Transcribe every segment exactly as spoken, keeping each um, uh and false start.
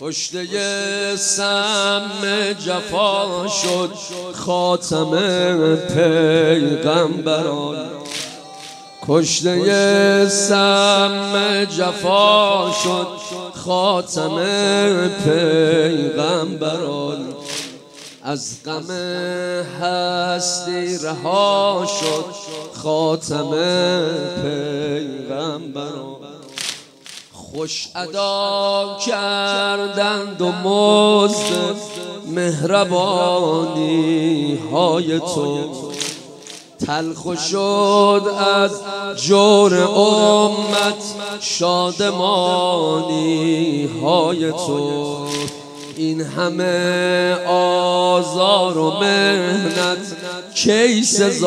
کشته سم جفا شد خاتم پیغمبران. کشته سم جفا شد خاتم پیغمبران. از غم هستی رها شد خاتم پیغمبران. خوش ادا کردند و مزد مهربانی های تو، تلخ شد از جور امت شادمانی های تو. این همه آزار و مهنت کی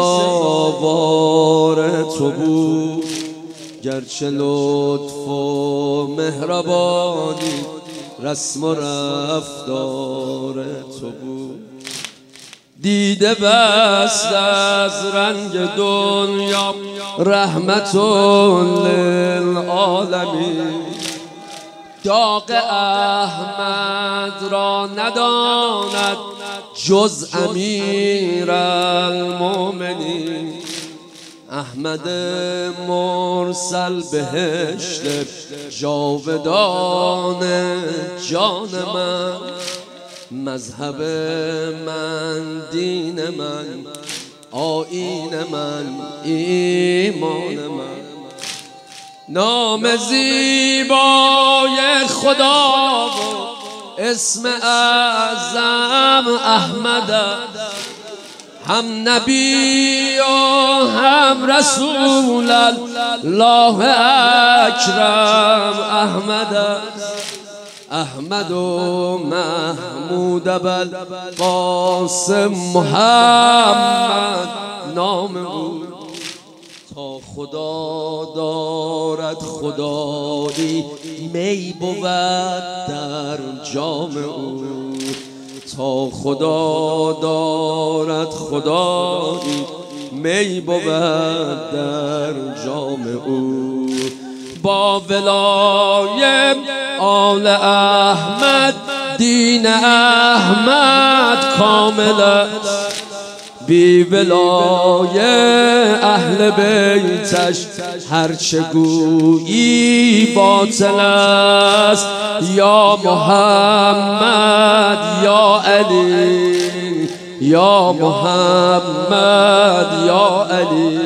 سزاوار تو بود؟ گرچه لطف و مهربانی رسم و رفتار تو بود. دیده بست از رنگ دنیا رحمت للعالمین. داغ احمد را نداند جز امیر المؤمنین. احمد مرسل بهشت جاودان جان من. مذهب من دین من آیین من ایمان من. نام زیبای خدا و اسم اعظم احمد، هم نبی و هم رسول الله اکرم احمد. احمد و محمود بل قاسم محمد نام او. تا خدا دارد خدایی می بود در جام او. تا خدا دارد خدایی می بود در جام او. با ولای آل احمد دین احمد کامل است. بی ولای اهل بیتش هرچه گویی باطل است. یا محمد یا علی، یا محمد یا علی.